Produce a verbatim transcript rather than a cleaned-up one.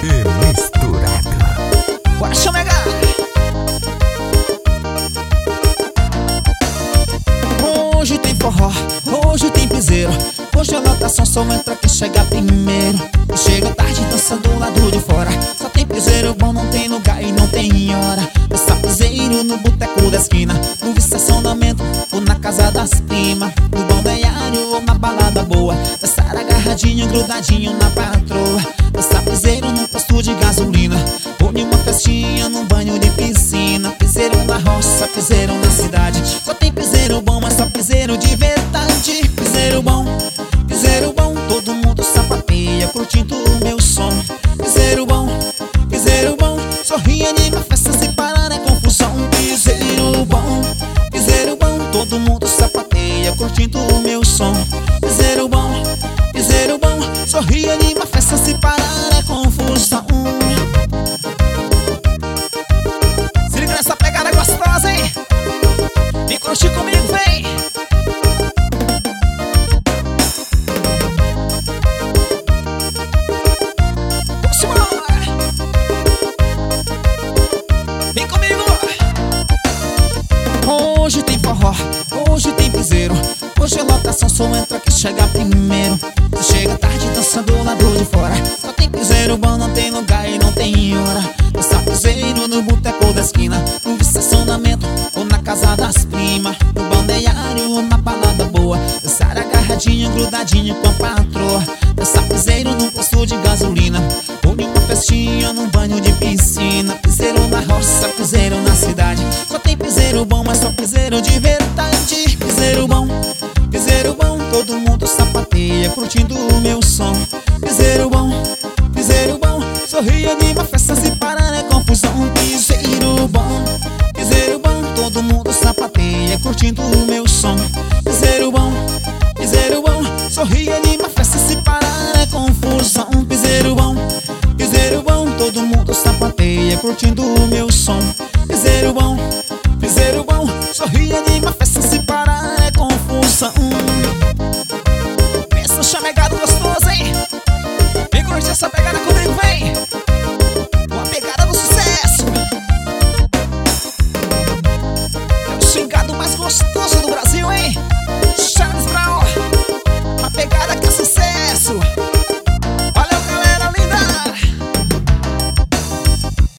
e misturado. Bora chamegar. Hoje tem forró, hoje tem piseiro. Hoje a lotação só entra quem chega primeiro. E chega tarde dançando do lado de fora. Só tem piseiro bom, não tem lugar e não tem hora. Dança piseiro no boteco da esquina, no estacionamento ou na casa das primas, no balneário ou na balada boa. Dançar agarradinho, grudadinho na patroa. Dança piseiro num posto de gasolina, ou em uma festinha num banho de piscina. Piseiro na roça, piseiro na cidade. Só tem piseiro bom, mas só piseiro de verdade. Piseiro bom, piseiro bom, todo mundo sapateia curtindo o meu som. Piseiro bom, piseiro bom, sorri, anima, festa, se parar é confusão. Piseiro bom, piseiro bom, todo mundo sapateia curtindo o meu som. Piseiro bom, piseiro bom, sorri, anima, festa, se parar é confusão. Se liga nessa pegada gostosa, hein? Vem curtir comigo, vem! Vem comigo! Hoje tem forró, hoje tem piseiro. Hoje a lotação só entra quem chega primeiro. Se chega tarde dançando lá do de fora. Só tem piseiro bom, não tem lugar e não tem hora. Dança piseiro no boteco da esquina, no estacionamento ou na casa das primas, no balneário ou na balada boa. Dançar agarradinho, grudadinho com a patroa. Dança piseiro num posto de gasolina, ou em uma festinha num banho de piscina. Piseiro na roça, piseiro na cidade. Só tem piseiro bom, mas só piseiro de verdade. Piseiro bom, piseiro bom, todo mundo sapateia curtindo o meu som. Piseiro bom, piseiro bom, sorri, anima, festa, se parar é confusão. Piseiro bom, piseiro bom, todo mundo sapateia curtindo o meu som. Piseiro bom, piseiro bom, sorri, anima, festa, se parar é confusão. Piseiro bom, piseiro bom, todo mundo sapateia curtindo o meu som.